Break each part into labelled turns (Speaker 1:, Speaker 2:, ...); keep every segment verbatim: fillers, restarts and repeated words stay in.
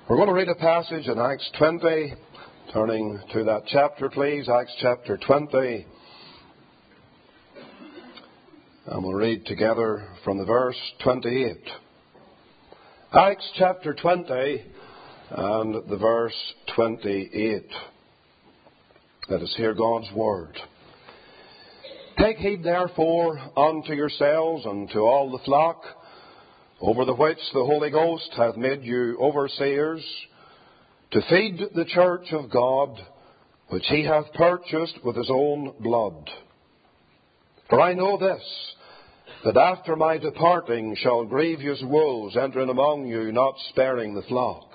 Speaker 1: We're going to read a passage in Acts twenty, turning to that chapter, please, Acts chapter twenty. And we'll read together from the verse twenty-eight. Acts chapter twenty and the verse twenty-eight. Let us hear God's word. Take heed therefore unto yourselves and to all the flock, over the which the Holy Ghost hath made you overseers, to feed the church of God, which he hath purchased with his own blood. For I know this, that after my departing shall grievous wolves enter in among you, not sparing the flock.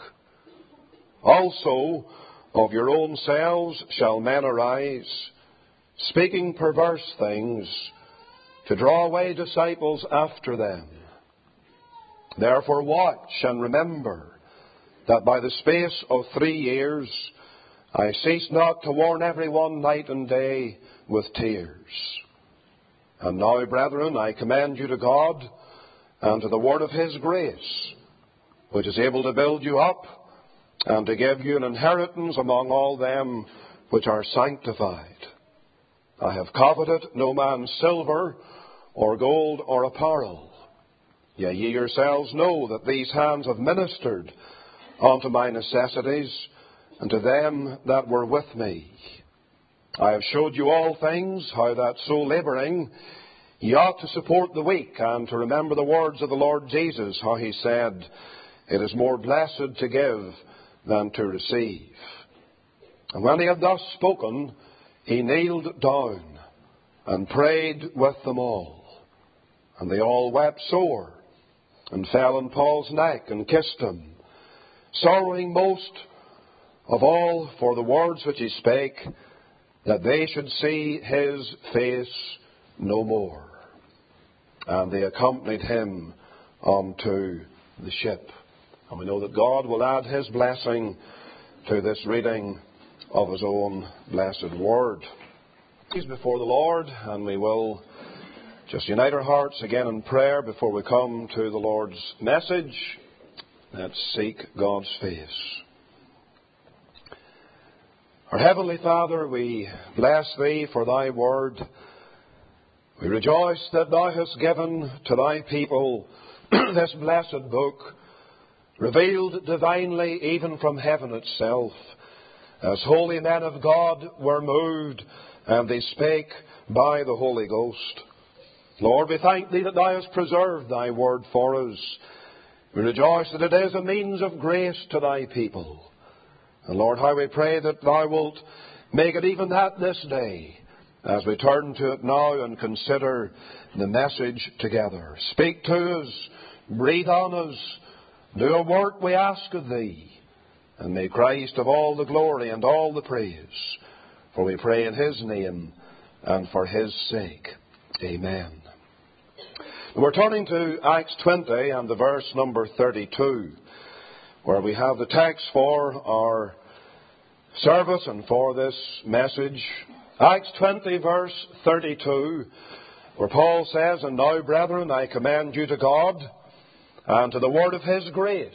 Speaker 1: Also of your own selves shall men arise, speaking perverse things, to draw away disciples after them. Therefore watch and remember that by the space of three years I cease not to warn everyone night and day with tears. And now, brethren, I commend you to God and to the word of his grace, which is able to build you up and to give you an inheritance among all them which are sanctified. I have coveted no man's silver or gold or apparel. Yea, ye yourselves know that these hands have ministered unto my necessities, and to them that were with me. I have showed you all things, how that so labouring ye ought to support the weak, and to remember the words of the Lord Jesus, how he said, It is more blessed to give than to receive. And when he had thus spoken, he kneeled down and prayed with them all. And they all wept sore, and fell on Paul's neck and kissed him, sorrowing most of all for the words which he spake, that they should see his face no more. And they accompanied him unto the ship. And we know that God will add his blessing to this reading of his own blessed word. He's before the Lord, and we will just unite our hearts again in prayer before we come to the Lord's message. Let's seek God's face. Our Heavenly Father, we bless Thee for Thy word. We rejoice that Thou hast given to Thy people this blessed book, revealed divinely even from heaven itself, as holy men of God were moved, and they spake by the Holy Ghost. Lord, we thank Thee that Thou hast preserved Thy word for us. We rejoice that it is a means of grace to Thy people. And Lord, how we pray that Thou wilt make it even that this day, as we turn to it now and consider the message together. Speak to us, breathe on us, do a work we ask of Thee, and may Christ have all the glory and all the praise. For we pray in His name and for His sake. Amen. We're turning to Acts twenty and the verse number thirty-two, where we have the text for our service and for this message. Acts twenty verse thirty-two, where Paul says, And now, brethren, I commend you to God and to the word of his grace,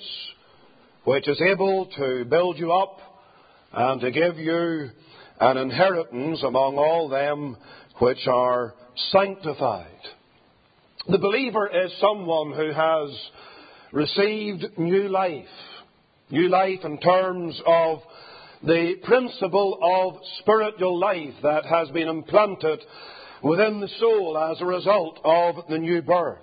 Speaker 1: which is able to build you up and to give you an inheritance among all them which are sanctified. The believer is someone who has received new life. New life in terms of the principle of spiritual life that has been implanted within the soul as a result of the new birth.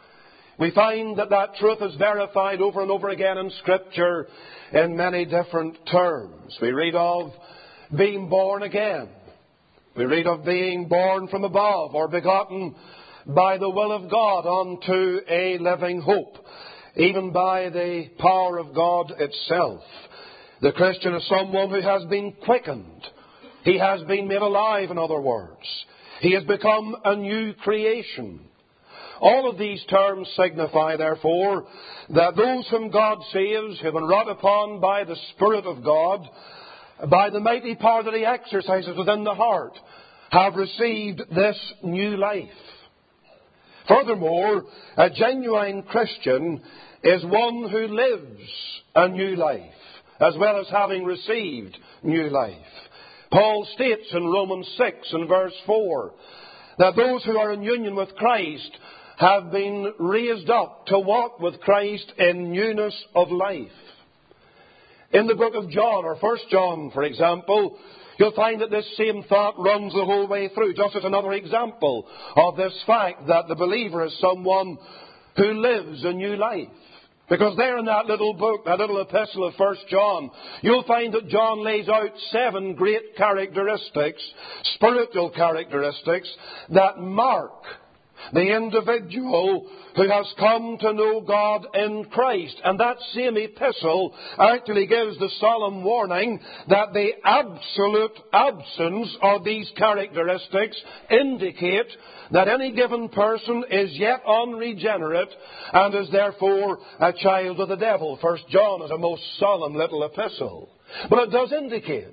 Speaker 1: We find that that truth is verified over and over again in Scripture in many different terms. We read of being born again. We read of being born from above, or begotten by the will of God unto a living hope, even by the power of God itself. The Christian is someone who has been quickened. He has been made alive, in other words. He has become a new creation. All of these terms signify, therefore, that those whom God saves have been wrought upon by the Spirit of God, by the mighty power that He exercises within the heart, have received this new life. Furthermore, a genuine Christian is one who lives a new life, as well as having received new life. Paul states in Romans six and verse four that those who are in union with Christ have been raised up to walk with Christ in newness of life. In the book of John, or First John, for example, you'll find that this same thought runs the whole way through, just as another example of this fact that the believer is someone who lives a new life. Because there in that little book, that little epistle of First John, you'll find that John lays out seven great characteristics, spiritual characteristics, that mark the individual who has come to know God in Christ. And that same epistle actually gives the solemn warning that the absolute absence of these characteristics indicate that any given person is yet unregenerate and is therefore a child of the devil. First John is a most solemn little epistle. But it does indicate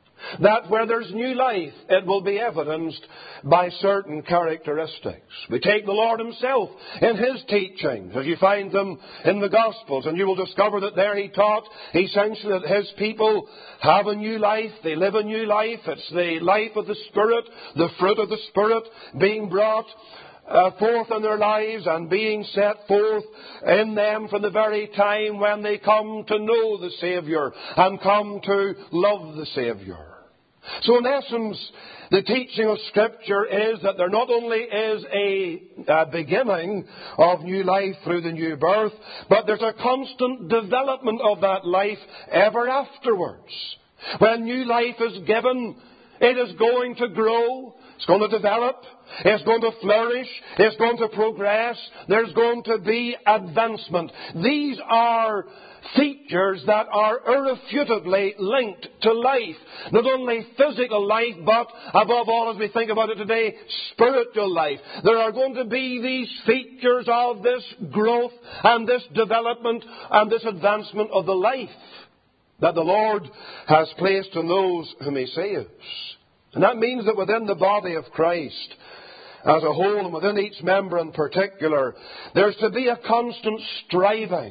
Speaker 1: that where there's new life, it will be evidenced by certain characteristics. We take the Lord Himself in His teachings, as you find them in the Gospels, and you will discover that there He taught essentially that His people have a new life, they live a new life. It's the life of the Spirit, the fruit of the Spirit being brought Uh, forth in their lives and being set forth in them from the very time when they come to know the Saviour and come to love the Saviour. So in essence, the teaching of Scripture is that there not only is a, a beginning of new life through the new birth, but there's a constant development of that life ever afterwards. When new life is given, it is going to grow, it's going to develop, it's going to flourish, it's going to progress, there's going to be advancement. These are features that are irrefutably linked to life. Not only physical life, but above all, as we think about it today, spiritual life. There are going to be these features of this growth and this development and this advancement of the life that the Lord has placed in those whom He saves. And that means that within the body of Christ as a whole, and within each member in particular, there's to be a constant striving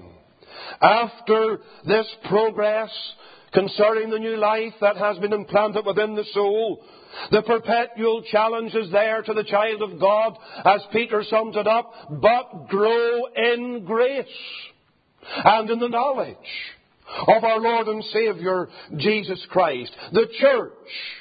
Speaker 1: after this progress concerning the new life that has been implanted within the soul. The perpetual challenge is there to the child of God, as Peter sums it up, but grow in grace and in the knowledge of our Lord and Saviour, Jesus Christ. The church,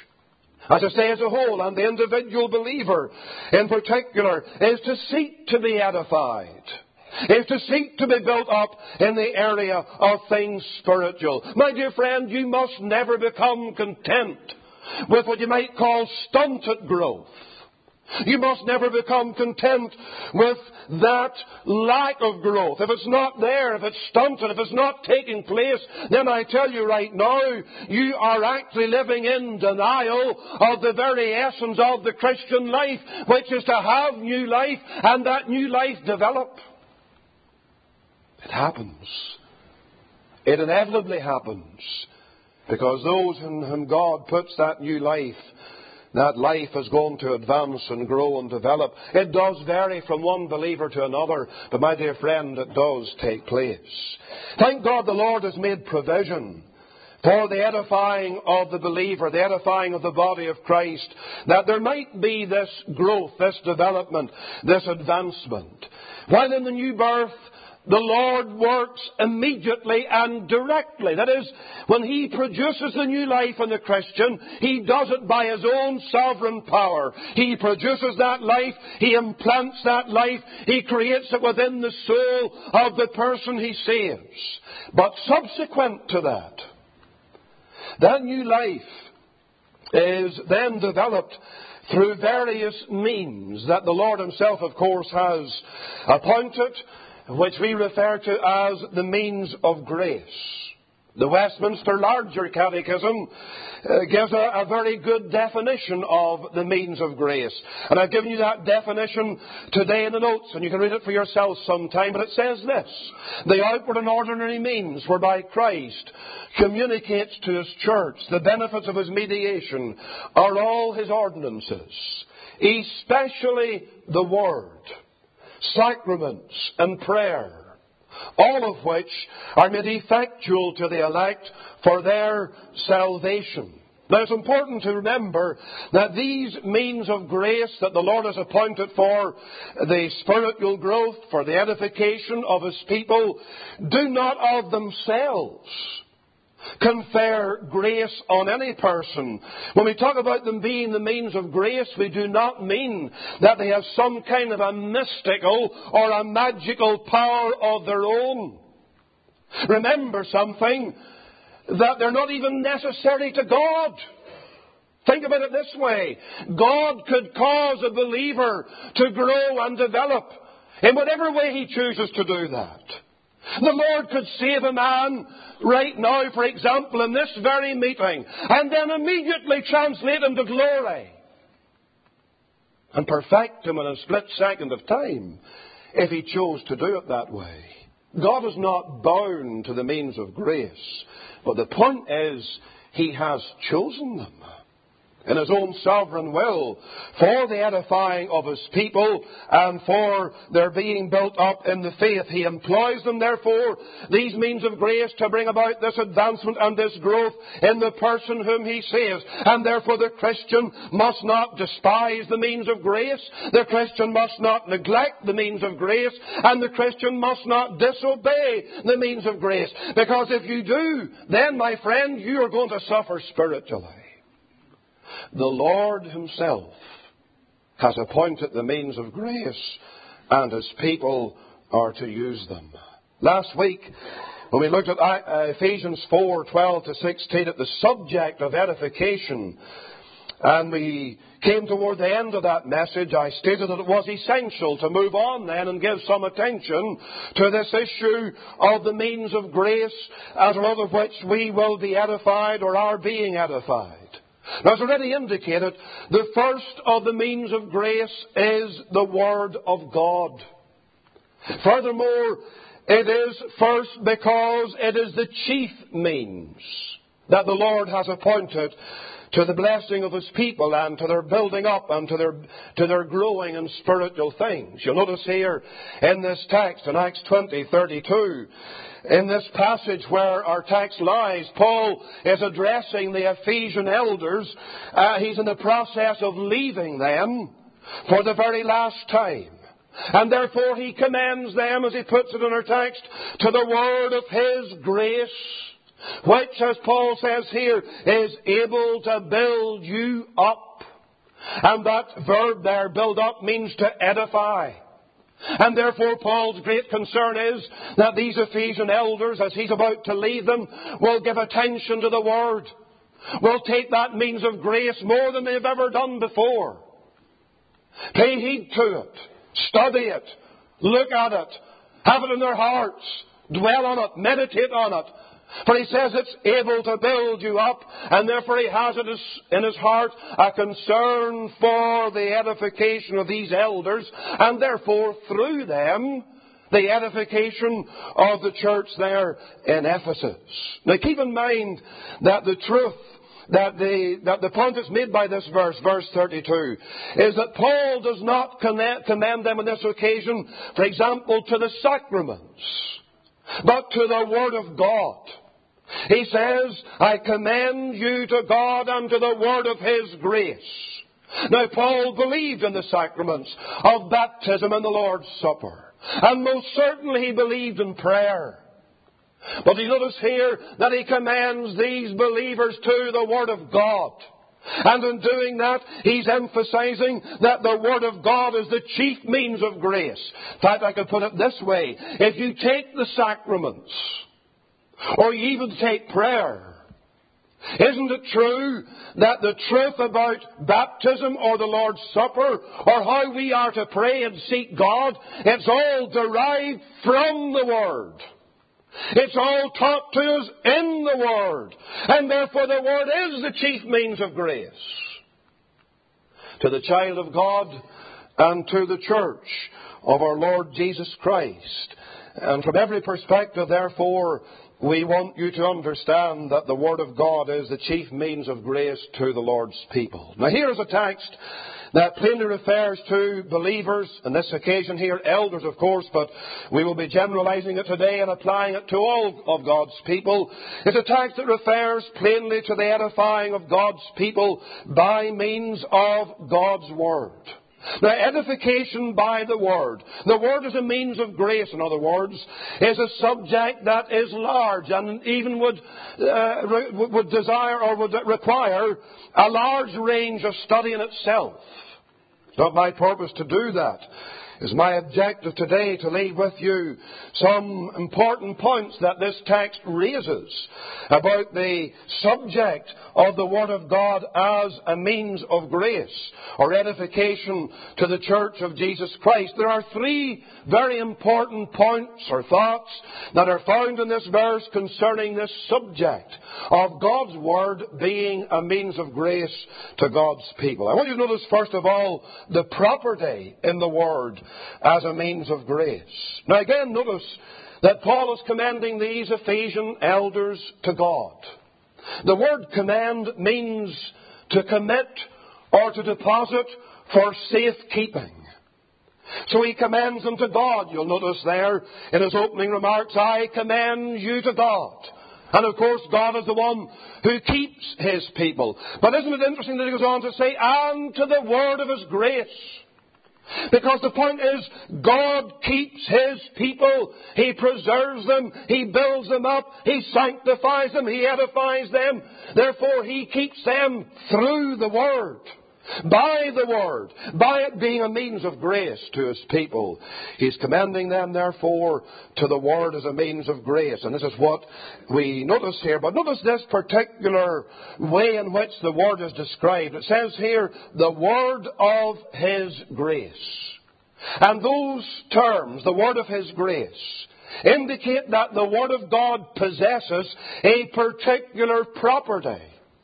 Speaker 1: as I say, as a whole, and the individual believer in particular, is to seek to be edified, is to seek to be built up in the area of things spiritual. My dear friend, you must never become content with what you might call stunted growth. You must never become content with that lack of growth. If it's not there, if it's stunted, if it's not taking place, then I tell you right now, you are actually living in denial of the very essence of the Christian life, which is to have new life and that new life develop. It happens. It inevitably happens. Because those in whom God puts that new life, that life is going to advance and grow and develop. It does vary from one believer to another, but my dear friend, it does take place. Thank God the Lord has made provision for the edifying of the believer, the edifying of the body of Christ, that there might be this growth, this development, this advancement. While in the new birth, the Lord works immediately and directly. That is, when He produces the new life in the Christian, He does it by His own sovereign power. He produces that life, He implants that life, He creates it within the soul of the person He saves. But subsequent to that, that new life is then developed through various means that the Lord Himself, of course, has appointed, which we refer to as the means of grace. The Westminster Larger Catechism uh, gives a, a very good definition of the means of grace. And I've given you that definition today in the notes, and you can read it for yourself sometime. But it says this: the outward and ordinary means whereby Christ communicates to His church the benefits of His mediation are all His ordinances, especially the Word, sacraments, and prayer, all of which are made effectual to the elect for their salvation. Now, it's important to remember that these means of grace that the Lord has appointed for the spiritual growth, for the edification of His people, do not of themselves confer grace on any person. When we talk about them being the means of grace, we do not mean that they have some kind of a mystical or a magical power of their own. Remember something, that they're not even necessary to God. Think about it this way. God could cause a believer to grow and develop in whatever way He chooses to do that. The Lord could save a man right now, for example, in this very meeting, and then immediately translate him to glory and perfect him in a split second of time if He chose to do it that way. God is not bound to the means of grace, but the point is He has chosen them in His own sovereign will for the edifying of His people and for their being built up in the faith. He employs them, therefore, these means of grace to bring about this advancement and this growth in the person whom He saves. And therefore the Christian must not despise the means of grace. The Christian must not neglect the means of grace. And the Christian must not disobey the means of grace. Because if you do, then, my friend, you are going to suffer spiritually. The Lord Himself has appointed the means of grace, and His people are to use them. Last week, when we looked at Ephesians four, twelve to sixteen, at the subject of edification, and we came toward the end of that message, I stated that it was essential to move on then and give some attention to this issue of the means of grace, as a result of which we will be edified or are being edified. Now, as already indicated, the first of the means of grace is the Word of God. Furthermore, it is first because it is the chief means that the Lord has appointed to the blessing of His people and to their building up and to their, to their growing in spiritual things. You'll notice here in this text, in Acts twenty, thirty-two, in this passage where our text lies, Paul is addressing the Ephesian elders. Uh, he's in the process of leaving them for the very last time. And therefore he commends them, as he puts it in our text, to the word of His grace, which, as Paul says here, is able to build you up. And that verb there, build up, means to edify. And therefore Paul's great concern is that these Ephesian elders, as he's about to leave them, will give attention to the Word, will take that means of grace more than they've ever done before. Pay heed to it, study it, look at it, have it in their hearts, dwell on it, meditate on it. For he says it's able to build you up, and therefore he has it in his heart a concern for the edification of these elders, and therefore through them the edification of the church there in Ephesus. Now keep in mind that the truth, that the, that the point that's made by this verse, verse thirty-two, is that Paul does not commend them on this occasion, for example, to the sacraments, but to the Word of God. He says, I commend you to God and to the Word of His grace. Now, Paul believed in the sacraments of baptism and the Lord's Supper. And most certainly he believed in prayer. But you notice here that he commends these believers to the Word of God. And in doing that, he's emphasizing that the Word of God is the chief means of grace. In fact, I could put it this way. If you take the sacraments, or you even take prayer, isn't it true that the truth about baptism or the Lord's Supper, or how we are to pray and seek God, it's all derived from the Word. It's all taught to us in the Word. And therefore the Word is the chief means of grace to the child of God and to the church of our Lord Jesus Christ. And from every perspective, therefore, we want you to understand that the Word of God is the chief means of grace to the Lord's people. Now here is a text That plainly refers to believers, on this occasion here, elders of course, but we will be generalizing it today and applying it to all of God's people. It's a text that refers plainly to the edifying of God's people by means of God's Word. Now, edification by the Word. The Word is a means of grace, in other words, is a subject that is large and even would, uh, re- would desire or would require a large range of study in itself. It's not my purpose to do that. It's my objective today to leave with you some important points that this text raises about the subject of the Word of God as a means of grace or edification to the Church of Jesus Christ. There are three very important points or thoughts that are found in this verse concerning this subject of God's Word being a means of grace to God's people. I want you to notice, first of all, the property in the Word as a means of grace. Now again, notice that Paul is commending these Ephesian elders to God. The word commend means to commit or to deposit for safekeeping. So he commends them to God. You'll notice there in his opening remarks, I commend you to God. And of course, God is the one who keeps His people. But isn't it interesting that he goes on to say, and to the word of His grace. Because the point is, God keeps His people. He preserves them. He builds them up. He sanctifies them. He edifies them. Therefore, He keeps them through the Word. By the Word. By it being a means of grace to His people. He's commending them, therefore, to the Word as a means of grace. And this is what we notice here. But notice this particular way in which the Word is described. It says here, the Word of His grace. And those terms, the Word of His grace, indicate that the Word of God possesses a particular property.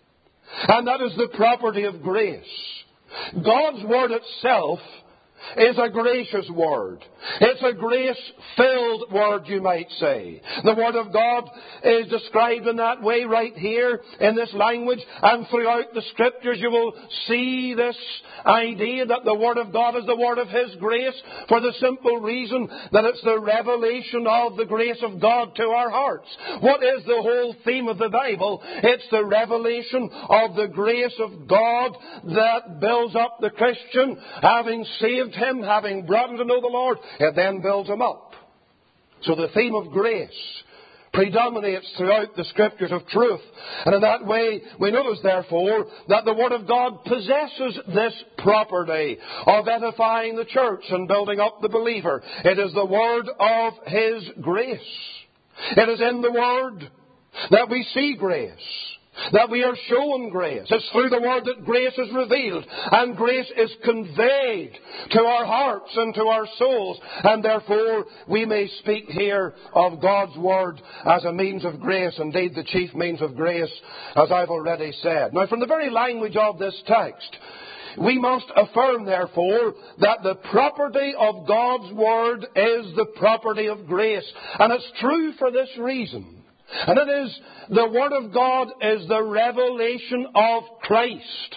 Speaker 1: And that is the property of grace. God's Word itself is a gracious Word. It's a grace-filled Word, you might say. The Word of God is described in that way right here in this language, and throughout the Scriptures you will see this idea that the Word of God is the Word of His grace for the simple reason that it's the revelation of the grace of God to our hearts. What is the whole theme of the Bible? It's the revelation of the grace of God that builds up the Christian, having saved him, having brought him to know the Lord, it then builds him up. So the theme of grace predominates throughout the Scriptures of truth. And in that way, we notice, therefore, that the Word of God possesses this property of edifying the church and building up the believer. It is the Word of His grace. It is in the Word that we see grace, that we are shown grace. It's through the Word that grace is revealed, and grace is conveyed to our hearts and to our souls. And therefore, we may speak here of God's Word as a means of grace, indeed the chief means of grace, as I've already said. Now, from the very language of this text, we must affirm, therefore, that the property of God's Word is the property of grace. And it's true for this reason. And it is, the Word of God is the revelation of Christ.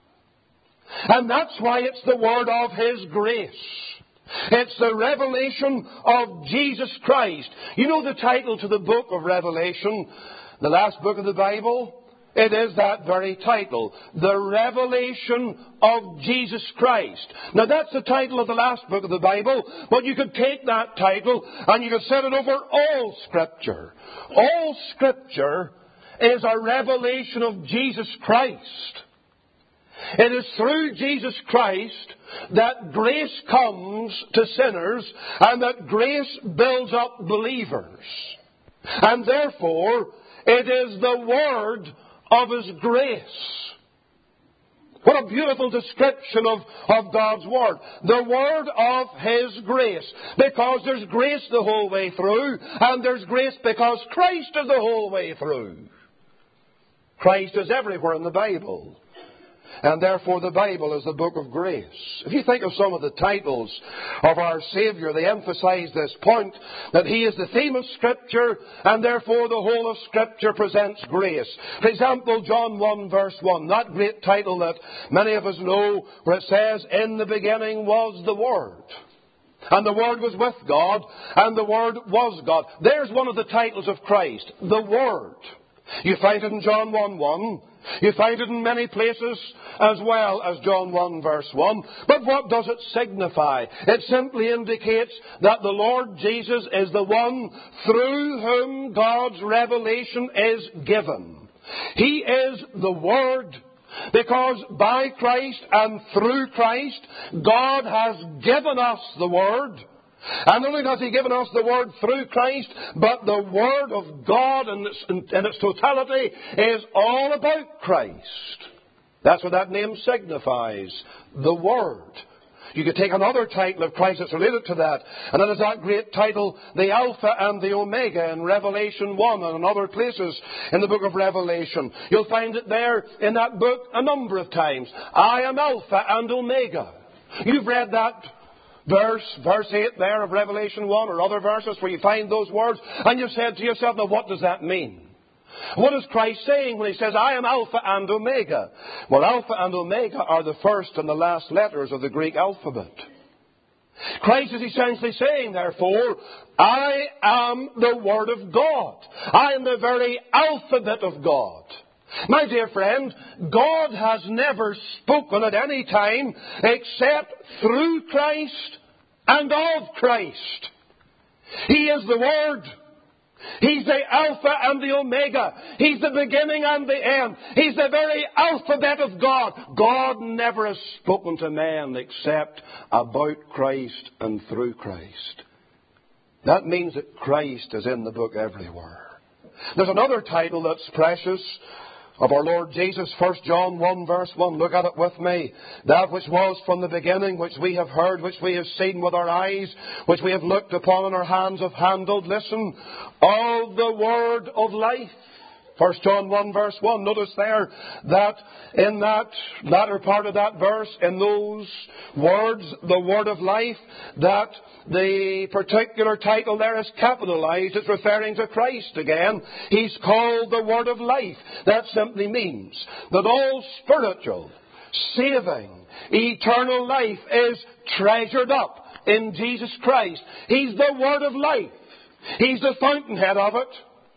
Speaker 1: And that's why it's the Word of His grace. It's the revelation of Jesus Christ. You know the title to the book of Revelation, the last book of the Bible? It is that very title, the revelation of Jesus Christ. Now that's the title of the last book of the Bible, but you could take that title and you could set it over all Scripture. All Scripture is a revelation of Jesus Christ. It is through Jesus Christ that grace comes to sinners and that grace builds up believers. And therefore, it is the Word of His grace. What a beautiful description of, of God's Word. The Word of His grace. Because there's grace the whole way through, and there's grace because Christ is the whole way through. Christ is everywhere in the Bible. and therefore the Bible is the book of grace. If you think of some of the titles of our Saviour, they emphasize this point, that He is the theme of Scripture, and therefore the whole of Scripture presents grace. For example, John one verse one, that great title that many of us know, where it says, "In the beginning was the Word. And the Word was with God, and the Word was God." There's one of the titles of Christ, the Word. You find it in John one one. You find it in many places as well as John one verse one. But what does it signify? It simply indicates that the Lord Jesus is the one through whom God's revelation is given. He is the Word. Because by Christ and through Christ, God has given us the Word. And not only has He given us the Word through Christ, but the Word of God in its, in its totality is all about Christ. That's what that name signifies, the Word. You could take another title of Christ that's related to that, and that is that great title, the Alpha and the Omega, in Revelation one and in other places in the book of Revelation. You'll find it there in that book a number of times. I am Alpha and Omega. You've read that verse, verse eight there of Revelation one, or other verses where you find those words, and you've said to yourself, now what does that mean? What is Christ saying when He says, I am Alpha and Omega? Well, Alpha and Omega are the first and the last letters of the Greek alphabet. Christ is essentially saying, therefore, I am the Word of God. I am the very alphabet of God. My dear friend, God has never spoken at any time except through Christ and of Christ. He is the Word. He's the Alpha and the Omega. He's the beginning and the end. He's the very alphabet of God. God never has spoken to man except about Christ and through Christ. That means that Christ is in the book everywhere. There's another title that's precious of our Lord Jesus, First John one verse one. Look at it with me. That which was from the beginning, which we have heard, which we have seen with our eyes, which we have looked upon and our hands have handled. Listen, of the Word of life. First John one verse one. Notice there that in that latter part of that verse, in those words, the Word of life, that the particular title there is capitalized. It's referring to Christ again. He's called the Word of life. That simply means that all spiritual, saving, eternal life is treasured up in Jesus Christ. He's the Word of life. He's the fountainhead of it.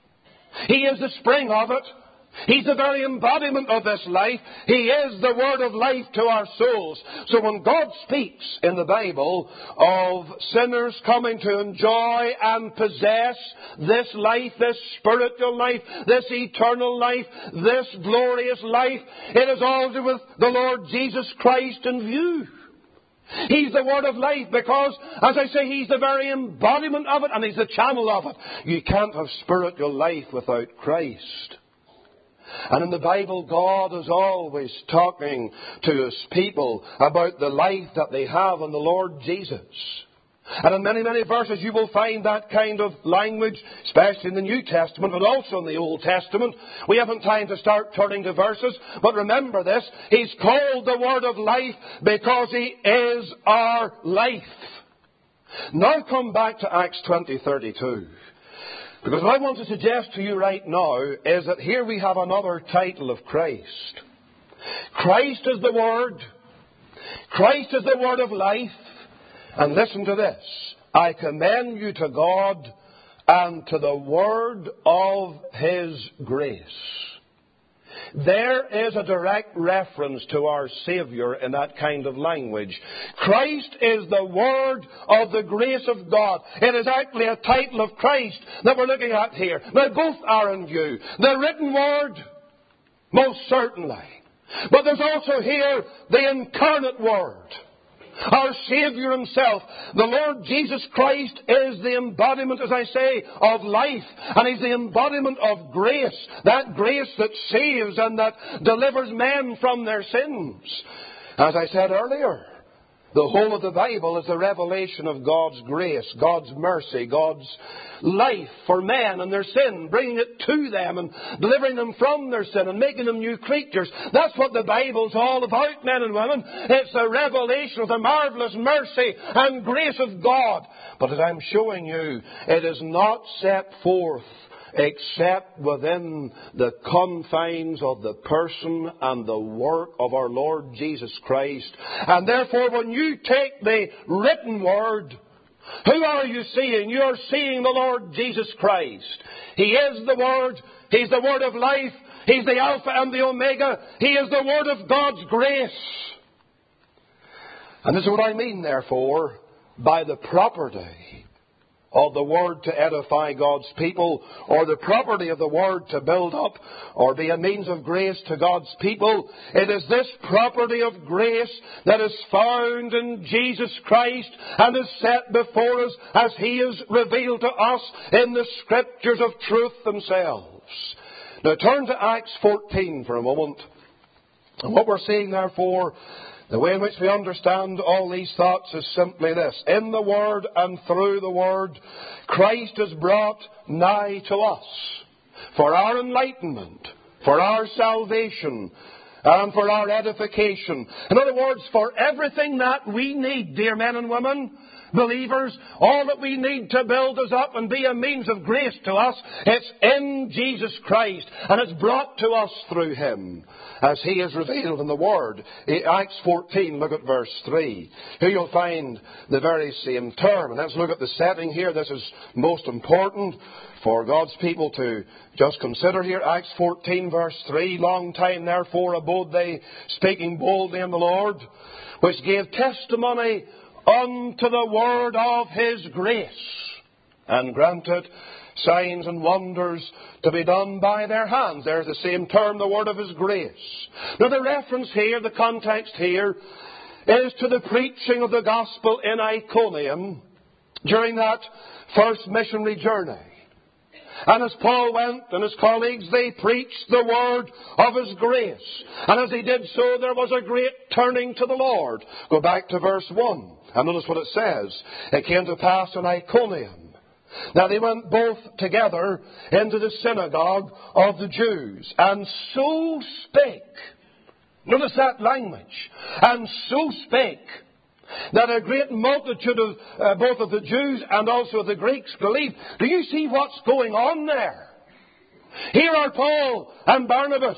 Speaker 1: He is the spring of it. He's the very embodiment of this life. He is the Word of life to our souls. So when God speaks in the Bible of sinners coming to enjoy and possess this life, this spiritual life, this eternal life, this glorious life, it is all to do with the Lord Jesus Christ in view. He's the Word of life because, as I say, He's the very embodiment of it and He's the channel of it. You can't have spiritual life without Christ. And in the Bible, God is always talking to His people about the life that they have in the Lord Jesus. And in many, many verses you will find that kind of language, especially in the New Testament, but also in the Old Testament. We haven't time to start turning to verses, but remember this, He's called the Word of life because He is our life. Now come back to Acts twenty thirty-two. Because what I want to suggest to you right now is that here we have another title of Christ. Christ is the Word. Christ is the Word of life. And listen to this. I commend you to God and to the word of His grace. There is a direct reference to our Saviour in that kind of language. Christ is the word of the grace of God. It is actually a title of Christ that we're looking at here. Now both are in view. The written word, most certainly. But there's also here the incarnate word. Our Saviour Himself, the Lord Jesus Christ, is the embodiment, as I say, of life. And He's the embodiment of grace. That grace that saves and that delivers men from their sins. As I said earlier, The whole of the Bible is the revelation of God's grace, God's mercy, God's life for men and their sin, bringing it to them and delivering them from their sin and making them new creatures. That's what the Bible's all about, men and women. It's a revelation of the marvelous mercy and grace of God. But as I'm showing you, it is not set forth except within the confines of the person and the work of our Lord Jesus Christ. And therefore, when you take the written word, who are you seeing? You are seeing the Lord Jesus Christ. He is the Word. He's the Word of life. He's the Alpha and the Omega. He is the Word of God's grace. And this is what I mean, therefore, by the property of the Word to edify God's people, or the property of the Word to build up or be a means of grace to God's people. It is this property of grace that is found in Jesus Christ and is set before us as He is revealed to us in the Scriptures of truth themselves. Now turn to Acts fourteen for a moment. And what we're seeing, therefore, the way in which we understand all these thoughts is simply this. In the Word and through the Word, Christ is brought nigh to us for our enlightenment, for our salvation, and for our edification. In other words, for everything that we need, dear men and women, believers, all that we need to build us up and be a means of grace to us, it's in Jesus Christ, and it's brought to us through Him, as He is revealed in the Word. Acts fourteen, look at verse three. Here you'll find the very same term. And let's look at the setting here. This is most important for God's people to just consider here. Acts fourteen, verse three. Long time therefore abode they, speaking boldly in the Lord, which gave testimony unto the word of His grace, and granted signs and wonders to be done by their hands. There's the same term, the word of His grace. Now the reference here, the context here, is to the preaching of the gospel in Iconium during that first missionary journey. And as Paul went and his colleagues, they preached the word of His grace. And as he did so, there was a great turning to the Lord. Go back to verse one. And notice what it says. It came to pass in Iconium. Now they went both together into the synagogue of the Jews, and so spake. Notice that language. And so spake, that a great multitude of uh, both of the Jews and also of the Greeks believed. Do you see what's going on there? Here are Paul and Barnabas,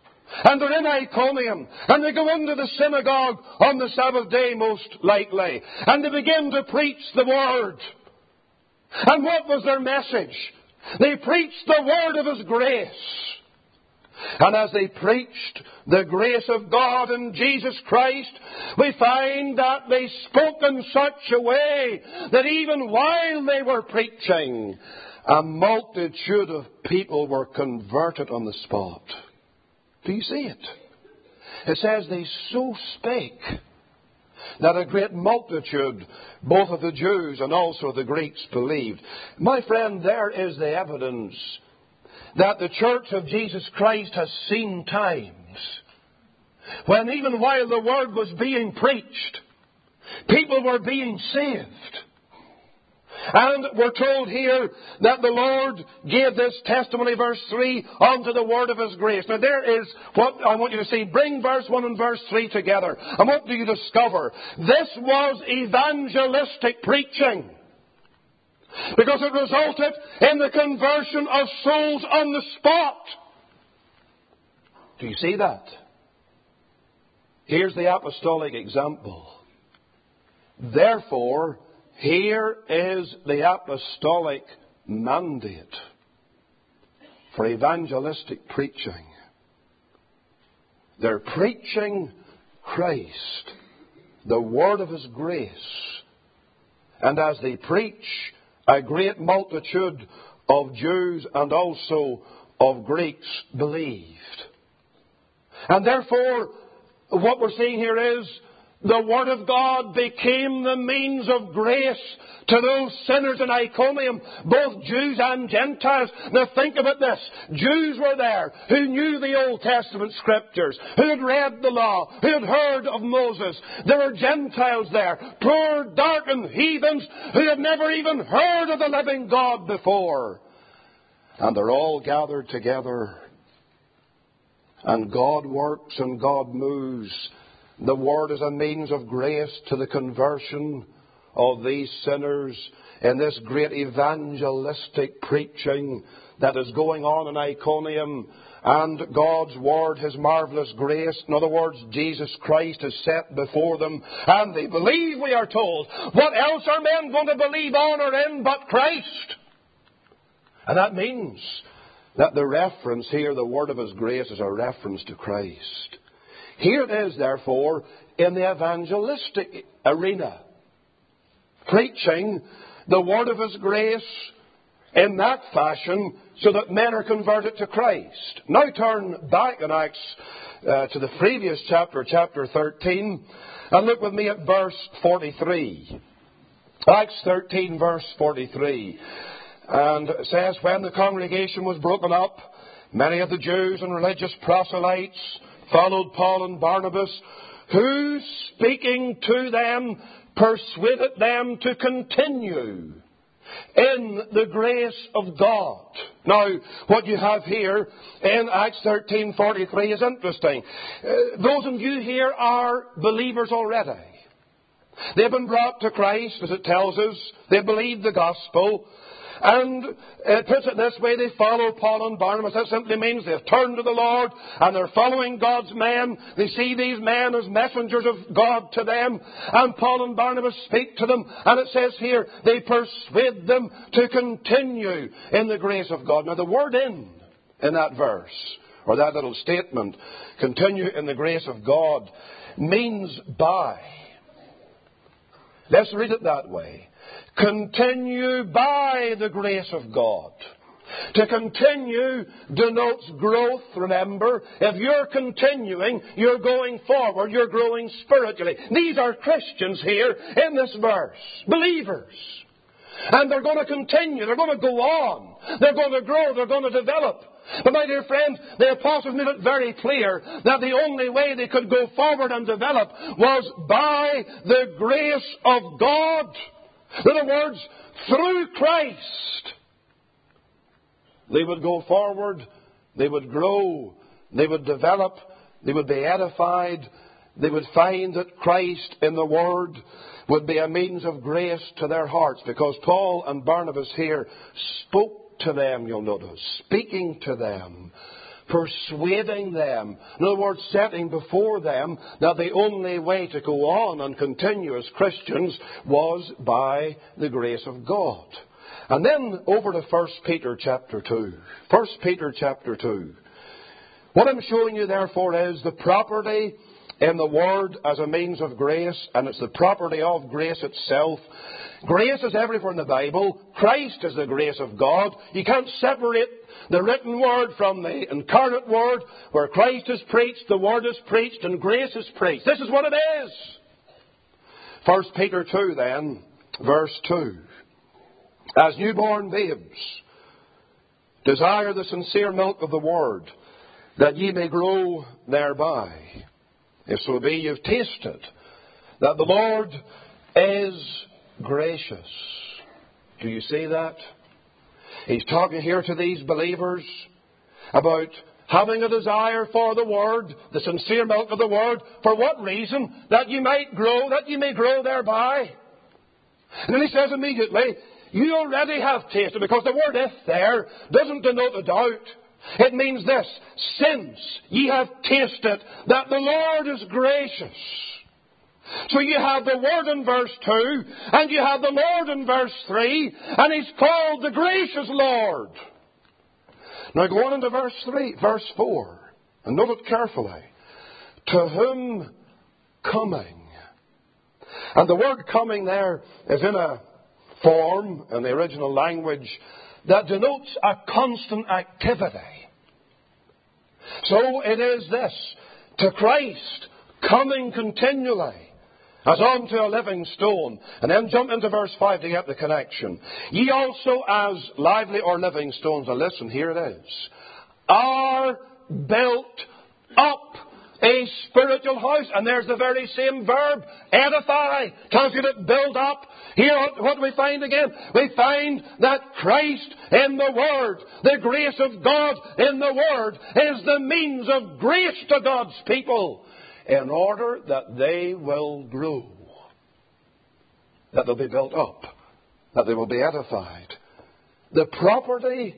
Speaker 1: and they're in Iconium, and they go into the synagogue on the Sabbath day most likely, and they begin to preach the Word. And what was their message? They preached the Word of His grace. And as they preached the grace of God in Jesus Christ, we find that they spoke in such a way that even while they were preaching, a multitude of people were converted on the spot. Do you see it? It says they so spake that a great multitude, both of the Jews and also the Greeks, believed. My friend, there is the evidence that the Church of Jesus Christ has seen times when even while the Word was being preached, people were being saved. And we're told here that the Lord gave this testimony, verse three, unto the word of His grace. Now there is what I want you to see. Bring verse one and verse three together. And what do you discover? This was evangelistic preaching, because it resulted in the conversion of souls on the spot. Do you see that? Here's the apostolic example. Therefore, here is the apostolic mandate for evangelistic preaching. They're preaching Christ, the word of His grace. And as they preach, a great multitude of Jews and also of Greeks believed. And therefore, what we're seeing here is the Word of God became the means of grace to those sinners in Iconium, both Jews and Gentiles. Now think about this. Jews were there who knew the Old Testament Scriptures, who had read the law, who had heard of Moses. There were Gentiles there, poor, darkened heathens who had never even heard of the living God before. And they're all gathered together. And God works and God moves. The Word is a means of grace to the conversion of these sinners in this great evangelistic preaching that is going on in Iconium. And God's Word, His marvellous grace, in other words, Jesus Christ, is set before them. And they believe, we are told. What else are men going to believe on or in but Christ? And that means that the reference here, the word of His grace, is a reference to Christ. Here it is, therefore, in the evangelistic arena. Preaching the word of His grace in that fashion so that men are converted to Christ. Now turn back in Acts uh, to the previous chapter, chapter thirteen, and look with me at verse forty-three. Acts thirteen, verse forty-three. And it says, when the congregation was broken up, many of the Jews and religious proselytes followed Paul and Barnabas, who, speaking to them, persuaded them to continue in the grace of God. Now, what you have here in Acts thirteen forty-three is interesting. Uh, those of you here are believers already. They've been brought to Christ, as it tells us. They believe the gospel. And it puts it this way, they follow Paul and Barnabas. That simply means they've turned to the Lord and they're following God's men. They see these men as messengers of God to them. And Paul and Barnabas speak to them. And it says here, they persuade them to continue in the grace of God. Now the word in, in that verse, or that little statement, continue in the grace of God, means by. Let's read it that way. Continue by the grace of God. To continue denotes growth, remember. If you're continuing, you're going forward, you're growing spiritually. These are Christians here in this verse. Believers. And they're going to continue, they're going to go on. They're going to grow, they're going to develop. But my dear friends, the apostles made it very clear that the only way they could go forward and develop was by the grace of God. In other words, through Christ, they would go forward, they would grow, they would develop, they would be edified, they would find that Christ in the Word would be a means of grace to their hearts. Because Paul and Barnabas here spoke to them, you'll notice, speaking to them, persuading them. In other words, setting before them that the only way to go on and continue as Christians was by the grace of God. And then over to First Peter chapter two. First Peter chapter two. What I'm showing you therefore is the property in the Word as a means of grace, and it's the property of grace itself. Grace is everywhere in the Bible. Christ is the grace of God. You can't separate the written Word from the incarnate Word. Where Christ is preached, the Word is preached, and grace is preached. This is what it is. First Peter two then, verse two. As newborn babes, desire the sincere milk of the Word, that ye may grow thereby. If so be you've tasted that the Lord is gracious. Do you see that? He's talking here to these believers about having a desire for the Word, the sincere milk of the Word. For what reason? That you might grow, that you may grow thereby. And then he says immediately, you already have tasted, because the word if there doesn't denote a doubt. It means this, since ye have tasted that the Lord is gracious. So you have the Word in verse two, and you have the Lord in verse three, and He's called the gracious Lord. Now go on into verse three, verse four, and note it carefully. To whom coming. And the word coming there is in a form, in the original language, that denotes a constant activity. So it is this, to Christ, coming continually. as unto a living stone. And then jump into verse five to get the connection. Ye also as lively or living stones, now listen, here it is, are built up a spiritual house. And there's the very same verb, edify, translated build up. Here, what do we find again? We find that Christ in the Word, the grace of God in the Word, is the means of grace to God's people in order that they will grow, that they'll be built up, that they will be edified. The property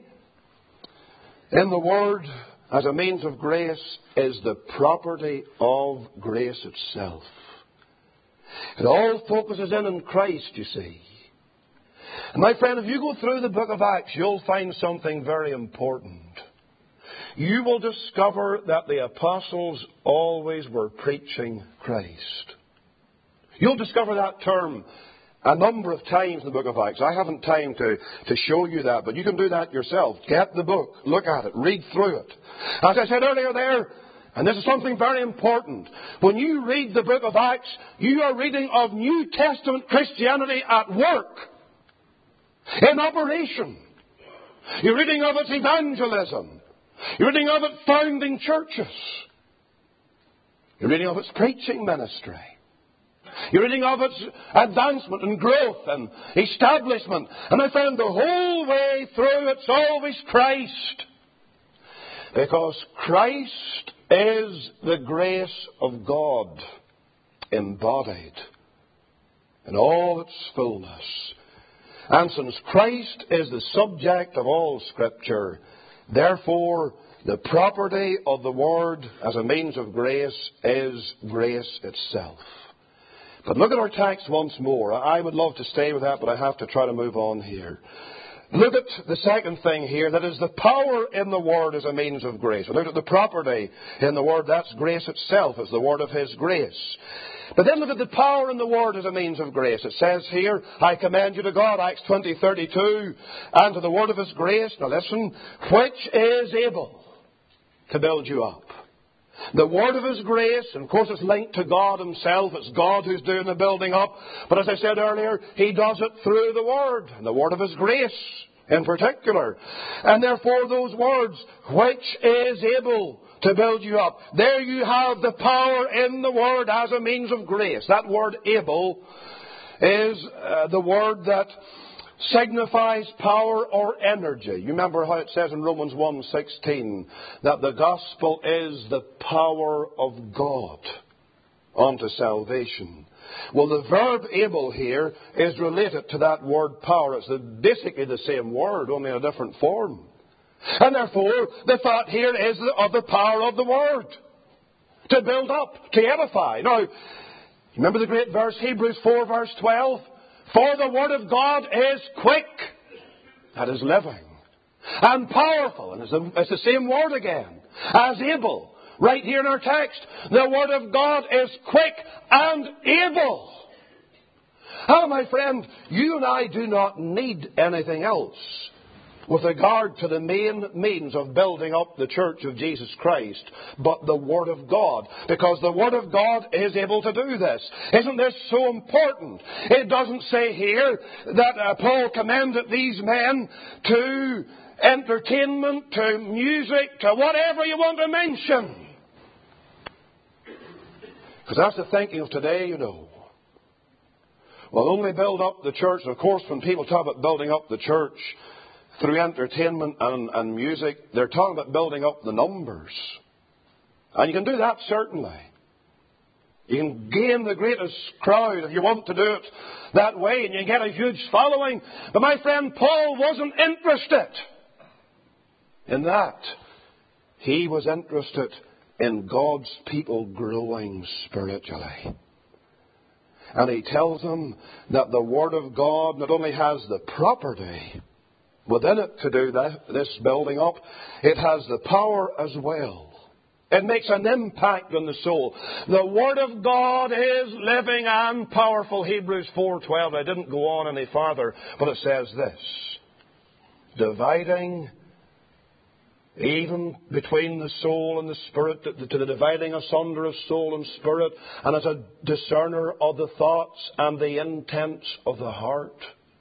Speaker 1: in the Word as a means of grace is the property of grace itself. It all focuses in on Christ, you see. And my friend, if you go through the book of Acts, you'll find something very important. You will discover that the apostles always were preaching Christ. You'll discover that term a number of times in the book of Acts. I haven't time to, to show you that, but you can do that yourself. Get the book, look at it, read through it. As I said earlier there, and this is something very important, when you read the book of Acts, you are reading of New Testament Christianity at work, in operation. You're reading of its evangelism. You're reading of it founding churches. You're reading of its preaching ministry. You're reading of its advancement and growth and establishment. And I found the whole way through it's always Christ. Because Christ is the grace of God embodied in all its fullness. And since Christ is the subject of all Scripture, therefore the property of the Word as a means of grace is grace itself. But look at our text once more. I would love to stay with that, but I have to try to move on here. Look at the second thing here, that is the power in the Word as a means of grace. Look at the property in the Word, that's grace itself, as the Word of His grace. But then look at the power in the Word as a means of grace. It says here, I commend you to God, Acts twenty thirty-two, and to the Word of His grace, now listen, which is able to build you up. The Word of His grace, and of course it's linked to God Himself. It's God who's doing the building up. But as I said earlier, He does it through the Word, and the Word of His grace in particular. And therefore those words, which is able to build you up. There you have the power in the Word as a means of grace. That word able is uh, the word that signifies power or energy. You remember how it says in Romans one sixteen that the gospel is the power of God unto salvation. Well, the verb able here is related to that word power. It's basically the same word, only in a different form. And therefore, the thought here is of the power of the Word to build up, to edify. Now, remember the great verse, Hebrews four verse twelve? For the Word of God is quick, that is living, and powerful, and it's the, it's the same word again, as able. Right here in our text, the Word of God is quick and able. Oh, my friend, you and I do not need anything else with regard to the main means of building up the Church of Jesus Christ, but the Word of God. Because the Word of God is able to do this. Isn't this so important? It doesn't say here that uh, Paul commended these men to entertainment, to music, to whatever you want to mention. Because that's the thinking of today, you know. We'll only build up the church. Of course, when people talk about building up the church through entertainment and, and music, they're talking about building up the numbers. And you can do that, certainly. You can gain the greatest crowd if you want to do it that way, and you get a huge following. But my friend Paul wasn't interested in that. He was interested in God's people growing spiritually. And he tells them that the Word of God not only has the property within it to do that, this building up, it has the power as well. It makes an impact on the soul. The Word of God is living and powerful. Hebrews four twelve. I didn't go on any farther, but it says this. Dividing even between the soul and the spirit, to the dividing asunder of soul and spirit, and as a discerner of the thoughts and the intents of the heart.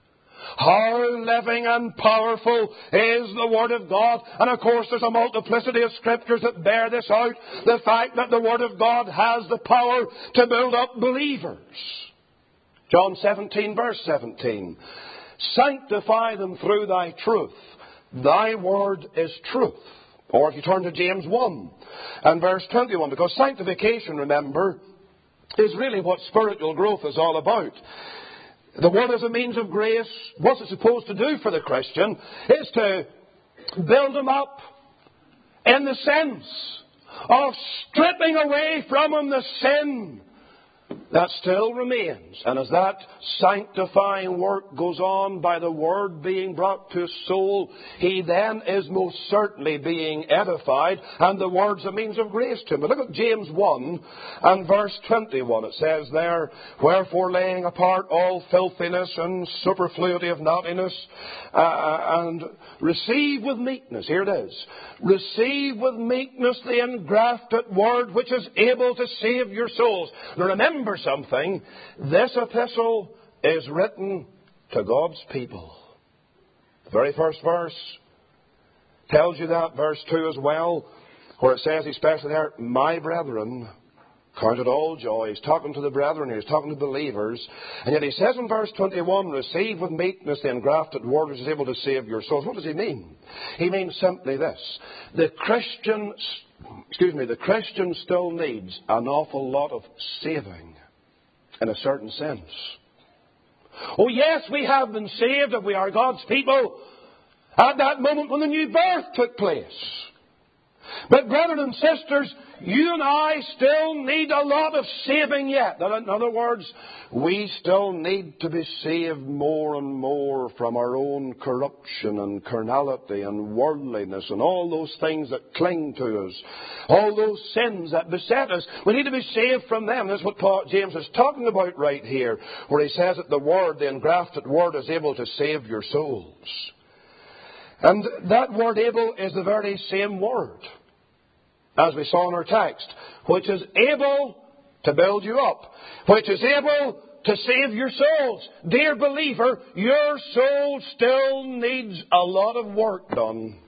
Speaker 1: How living and powerful is the Word of God. And of course there's a multiplicity of scriptures that bear this out. The fact that the Word of God has the power to build up believers. John seventeen verse seventeen. Sanctify them through thy truth. Thy word is truth. Or if you turn to James one and verse twenty-one, because sanctification, remember, is really what spiritual growth is all about. The Word as a means of grace, what's it supposed to do for the Christian? It's to build him up in the sense of stripping away from him the sin that still remains. And as that sanctifying work goes on by the Word being brought to his soul, he then is most certainly being edified, and the Word's a means of grace to him. But look at James one and verse twenty-one. It says there, wherefore laying apart all filthiness and superfluity of naughtiness, uh, and receive with meekness, here it is, receive with meekness the engrafted Word which is able to save your souls. Now remember something, this epistle is written to God's people. The very first verse tells you that, verse two as well, where it says especially there, my brethren, count it all joy. He's talking to the brethren, he's talking to believers, and yet he says in verse twenty-one, receive with meekness the engrafted Word which is able to save your souls. What does he mean? He means simply this, the Christian, excuse me, the Christian still needs an awful lot of saving. In a certain sense. Oh yes, we have been saved and we are God's people at that moment when the new birth took place. But brethren and sisters, you and I still need a lot of saving yet. In other words, we still need to be saved more and more from our own corruption and carnality and worldliness and all those things that cling to us. All those sins that beset us. We need to be saved from them. That's what Paul, James is talking about right here, where he says that the Word, the engrafted Word, is able to save your souls. And that word able is the very same word, as we saw in our text, which is able to build you up, which is able to save your souls. Dear believer, your soul still needs a lot of work done.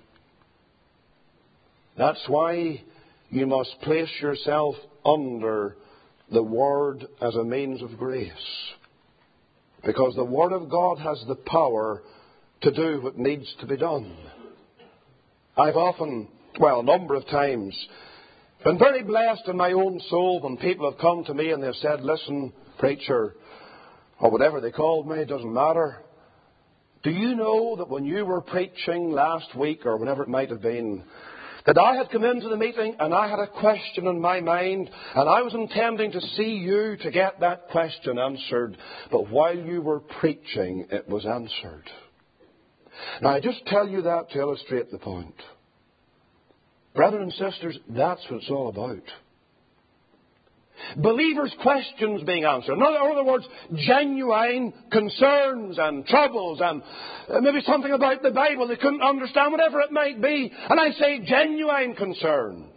Speaker 1: That's why you must place yourself under the Word as a means of grace. Because the Word of God has the power to do what needs to be done. I've often, well, a number of times, been very blessed in my own soul when people have come to me and they've said, listen, preacher, or whatever they called me, it doesn't matter. Do you know that when you were preaching last week, or whenever it might have been, that I had come into the meeting and I had a question in my mind, and I was intending to see you to get that question answered, but while you were preaching, it was answered. Now, I just tell you that to illustrate the point. Brothers and sisters, that's what it's all about. Believers' questions being answered. In other words, genuine concerns and troubles and maybe something about the Bible they couldn't understand, whatever it might be. And I say genuine concerns.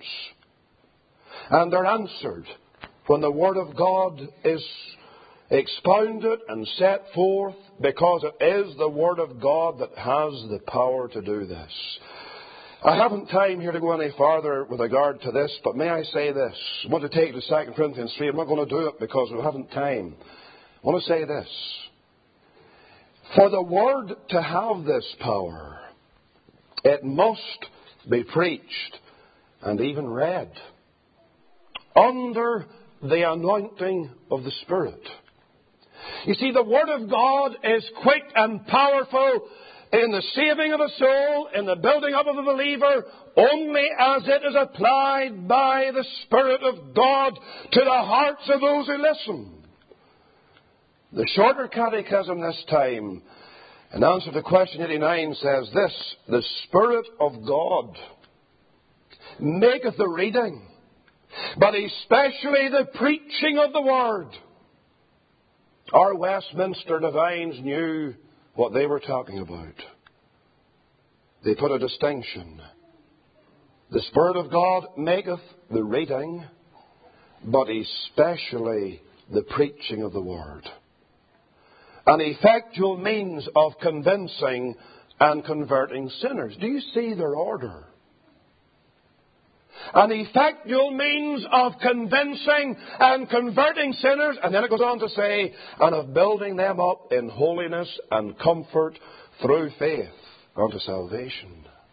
Speaker 1: And they're answered when the Word of God is expounded and set forth, because it is the Word of God that has the power to do this. I haven't time here to go any farther with regard to this, but may I say this? I want to take it to Second Corinthians three. I'm not going to do it because we haven't time. I want to say this. For the Word to have this power, it must be preached and even read under the anointing of the Spirit. You see, the Word of God is quick and powerful in the saving of a soul, in the building up of a believer, only as it is applied by the Spirit of God to the hearts of those who listen. The Shorter Catechism this time, in answer to question eighty-nine, says this: the Spirit of God maketh the reading, but especially the preaching of the Word. Our Westminster divines knew what they were talking about. They put a distinction The Spirit of God maketh the reading, but especially the preaching of the Word. An effectual means of convincing and converting sinners. Do you see their order? An effectual means of convincing and converting sinners. And then it goes on to say, and of building them up in holiness and comfort through faith unto salvation.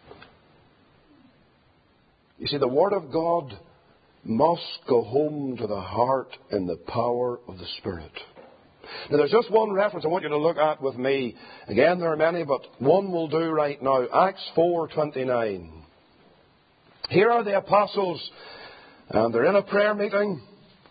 Speaker 1: You see, the Word of God must go home to the heart in the power of the Spirit. Now, there's just one reference I want you to look at with me. Again, there are many, but one will do right now. Acts four twenty-nine. Here are the apostles, and they're in a prayer meeting.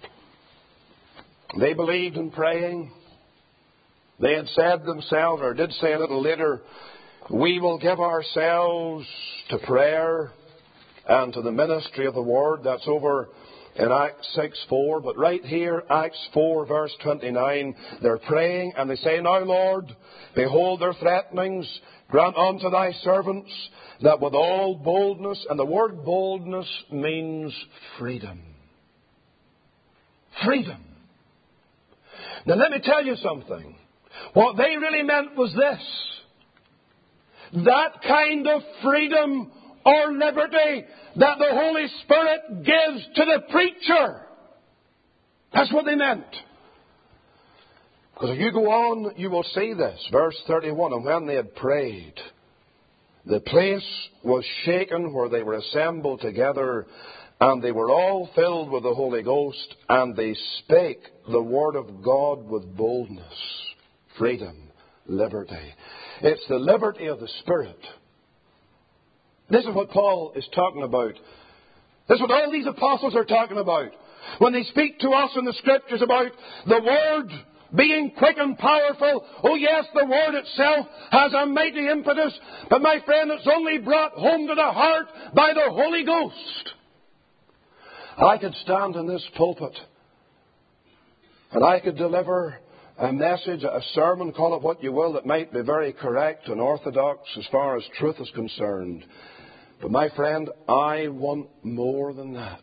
Speaker 1: They believed in praying. They had said themselves, or did say a little later, we will give ourselves to prayer and to the ministry of the Word. That's over in Acts six four. But right here, Acts four verse twenty-nine, they're praying and they say, now Lord, behold their threatenings, grant unto thy servants that with all boldness, and the word boldness means freedom. Freedom. Now let me tell you something. What they really meant was this. That kind of freedom or liberty that the Holy Spirit gives to the preacher. That's what they meant. Because if you go on, you will see this. Verse thirty-one, and when they had prayed, the place was shaken where they were assembled together, and they were all filled with the Holy Ghost, and they spake the word of God with boldness. Freedom, liberty. It's the liberty of the Spirit. This is what Paul is talking about. This is what all these apostles are talking about. When they speak to us in the Scriptures about the Word being quick and powerful, oh yes, the Word itself has a mighty impetus, but my friend, it's only brought home to the heart by the Holy Ghost. I could stand in this pulpit and I could deliver a message, a sermon, call it what you will, that might be very correct and orthodox as far as truth is concerned. But my friend, I want more than that.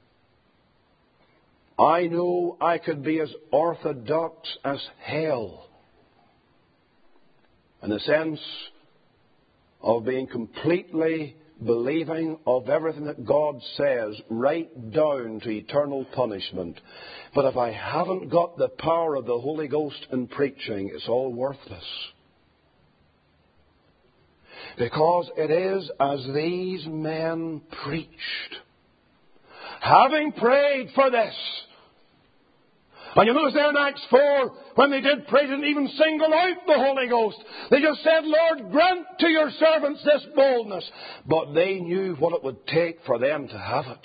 Speaker 1: I know I could be as orthodox as hell in the sense of being completely believing of everything that God says right down to eternal punishment. But if I haven't got the power of the Holy Ghost in preaching, it's all worthless. Because it is as these men preached, having prayed for this. And you notice there in Acts four, when they did pray, they didn't even single out the Holy Ghost. They just said, Lord, grant to your servants this boldness. But they knew what it would take for them to have it.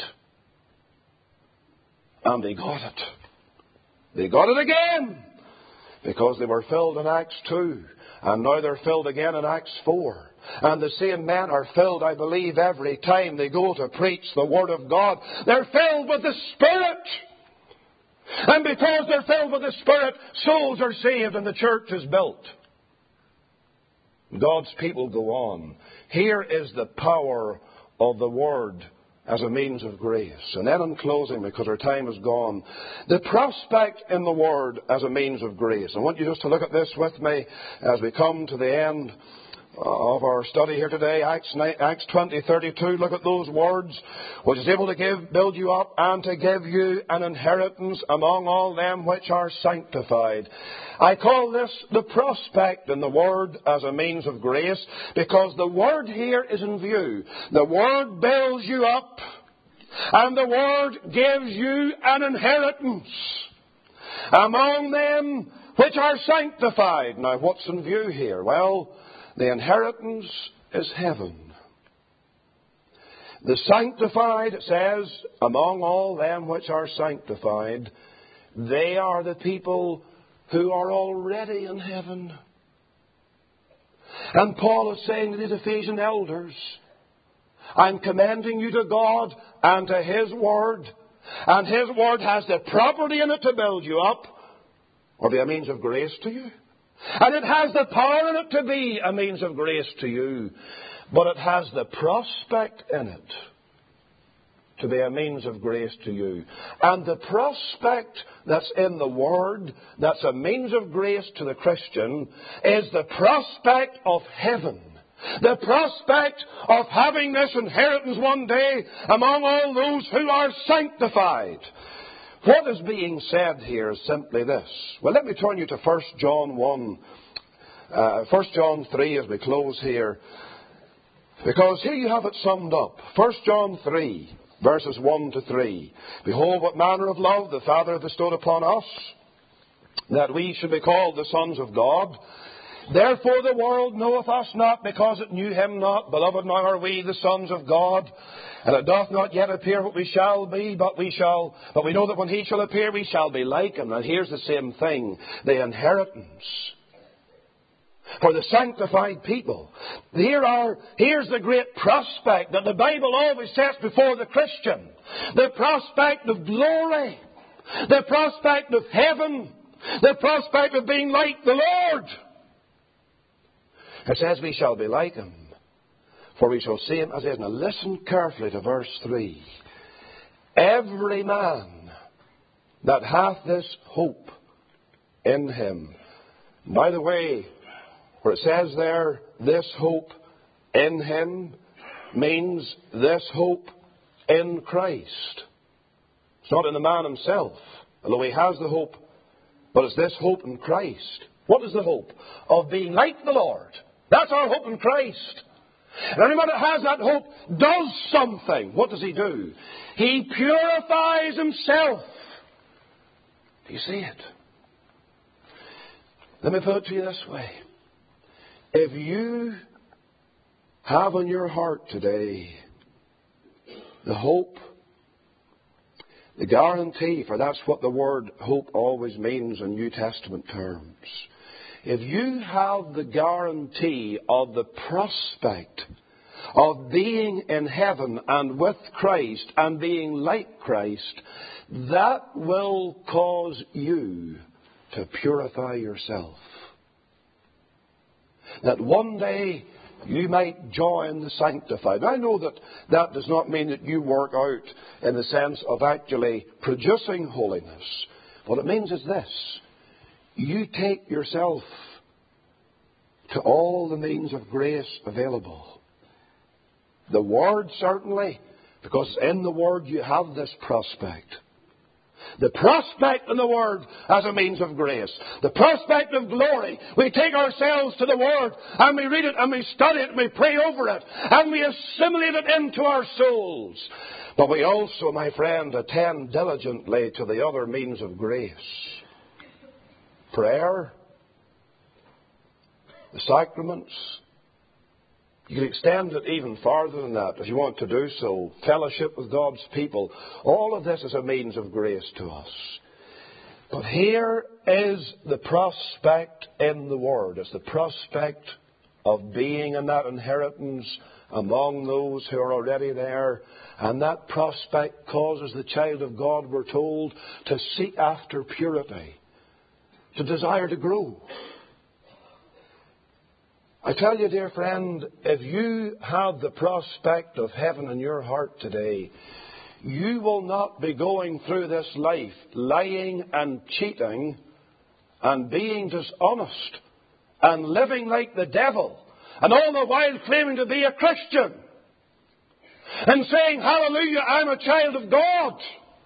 Speaker 1: And they got it. They got it again. Because they were filled in Acts two. And now they're filled again in Acts four. And the same men are filled, I believe, every time they go to preach the Word of God. They're filled with the Spirit. And because they're filled with the Spirit, souls are saved and the church is built. God's people go on. Here is the power of the Word as a means of grace. And then in closing, because our time is gone, the prospect in the Word as a means of grace. I want you just to look at this with me as we come to the end of our study here today. Acts, Acts twenty thirty-two. Look at those words. Which is able to give, build you up, and to give you an inheritance among all them which are sanctified. I call this the prospect in the Word as a means of grace, because the Word here is in view. The Word builds you up, and the Word gives you an inheritance among them which are sanctified. Now, what's in view here? Well, the inheritance is heaven. The sanctified, it says, among all them which are sanctified, they are the people who are already in heaven. And Paul is saying to these Ephesian elders, I'm commending you to God and to His Word. And His Word has the property in it to build you up or be a means of grace to you. And it has the power in it to be a means of grace to you. But it has the prospect in it to be a means of grace to you. And the prospect that's in the Word, that's a means of grace to the Christian, is the prospect of heaven. The prospect of having this inheritance one day among all those who are sanctified. What is being said here is simply this. Well, let me turn you to First John one, uh, First John three as we close here. Because here you have it summed up. First John three, verses one to three. Behold, what manner of love the Father bestowed upon us, that we should be called the sons of God. Therefore the world knoweth us not, because it knew him not. Beloved, now are we the sons of God, and it doth not yet appear what we shall be, but we shall, but we know that when he shall appear, we shall be like him. And here's the same thing, the inheritance for the sanctified people. Here are, here's the great prospect that the Bible always sets before the Christian. The prospect of glory, the prospect of heaven, the prospect of being like the Lord. It says we shall be like him, for we shall see him as he is. Now listen carefully to verse three. Every man that hath this hope in him. By the way, where it says there, this hope in him, means this hope in Christ. It's not in the man himself, although he has the hope, but it's this hope in Christ. What is the hope? Of being like the Lord. That's our hope in Christ. And anyone that has that hope does something. What does he do? He purifies himself. Do you see it? Let me put it to you this way. If you have in your heart today the hope, the guarantee, for that's what the word hope always means in New Testament terms. If you have the guarantee of the prospect of being in heaven and with Christ and being like Christ, that will cause you to purify yourself. That one day you might join the sanctified. I know that that does not mean that you work out in the sense of actually producing holiness. What it means is this. You take yourself to all the means of grace available. The Word, certainly, because in the Word you have this prospect. The prospect in the Word as a means of grace. The prospect of glory. We take ourselves to the Word and we read it and we study it and we pray over it and we assimilate it into our souls. But we also, my friend, attend diligently to the other means of grace. Prayer, the sacraments. You can extend it even farther than that if you want to do so. Fellowship with God's people. All of this is a means of grace to us. But here is the prospect in the Word. It's the prospect of being in that inheritance among those who are already there. And that prospect causes the child of God, we're told, to seek after purity, to desire to grow. I tell you, dear friend, if you have the prospect of heaven in your heart today, you will not be going through this life lying and cheating and being dishonest and living like the devil and all the while claiming to be a Christian and saying, hallelujah, I'm a child of God.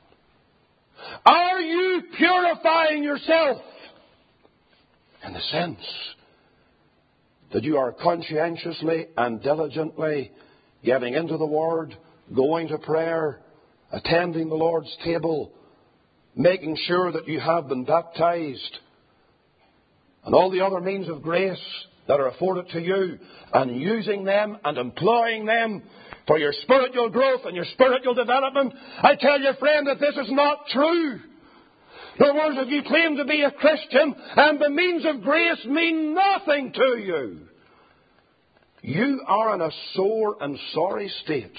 Speaker 1: Are you purifying yourself in the sense that you are conscientiously and diligently getting into the Word, going to prayer, attending the Lord's table, making sure that you have been baptized, and all the other means of grace that are afforded to you, and using them and employing them for your spiritual growth and your spiritual development? I tell you, friend, that this is not true. In other words, if you claim to be a Christian and the means of grace mean nothing to you, you are in a sore and sorry state.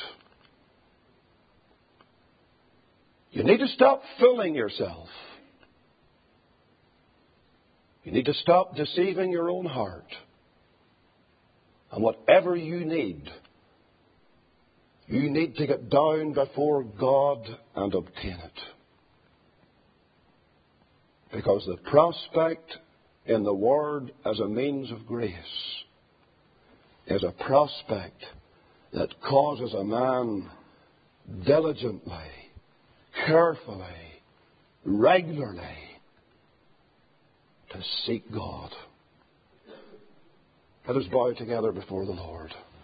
Speaker 1: You need to stop fooling yourself. You need to stop deceiving your own heart. And whatever you need, You need to get down before God and obtain it. Because the prospect in the Word as a means of grace is a prospect that causes a man diligently, carefully, regularly to seek God. Let us bow together before the Lord.